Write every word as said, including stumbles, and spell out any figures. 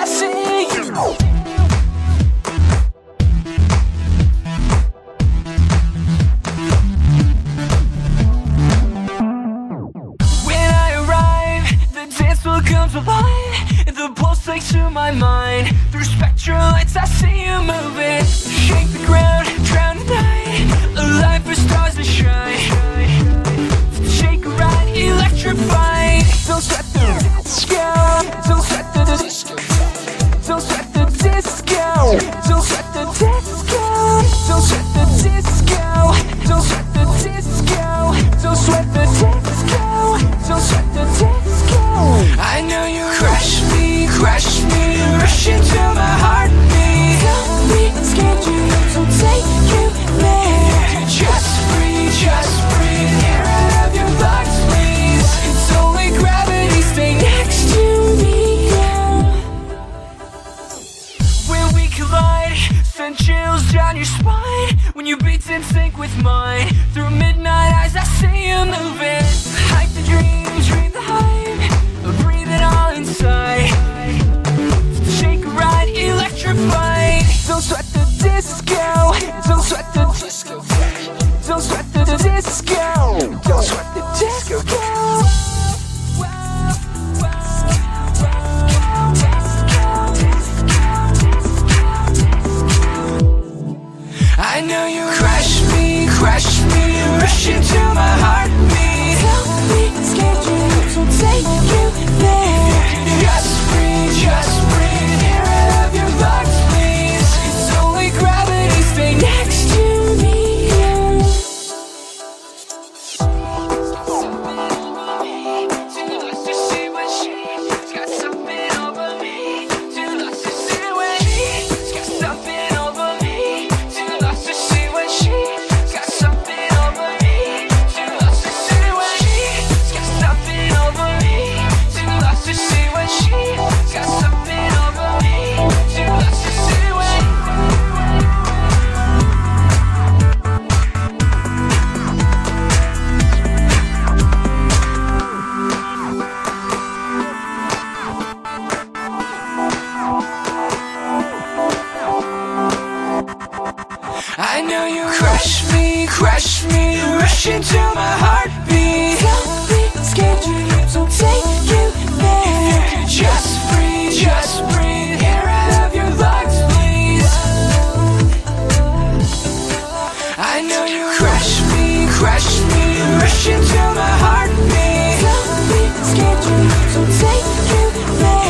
I see you. When I arrive, the dance floor comes alive. The pulse takes to my mind. Through spectral lights I see you moving. Shake the ground, drown the night. Alive for stars to shine. Shake a ride, electrified. Don't sweat the disco. Don't sweat the disco. Don't sweat the disco. Don't sweat the disco. Don't sweat the disco. Don't sweat the disco. Don't sweat the disco. Don't sweat the disco. I know you crush me, crush me, rush into my heartbeat. Don't be scared, you so take you there. Just breathe, just breathe, air out of your lungs, please. It's only gravity, stay next to me, yeah. When we collide, send chills down your spine. When your beats in sync with mine. Through midnight eyes I see you moving. Hype the dream, dream the hype. Breathe it all inside. Shake a ride, electrified. Don't sweat the disco. Don't sweat the disco. Don't sweat the disco. Don't sweat the disco. I know you crush me, crush me, rush into my heartbeat. Don't be scared, you so take you there. Just breathe, just breathe, air out of your lungs, please. It's only gravity, stay next to me, yeah. Too lost to see what she's got something over me. Too lost to see what she's got something over me. Too lost to see what she's got something over me. Too lost to see what she's got something over me. Too lost to see what she's got something over me. Too lost to see what. I know you crush me, crush me, rush into my heartbeat. Don't be scared, you so take you there. Just breathe, just breathe, air out of your lungs, please. I know you crush me, crush me, rush into my heartbeat. Don't be scared, you so take you there.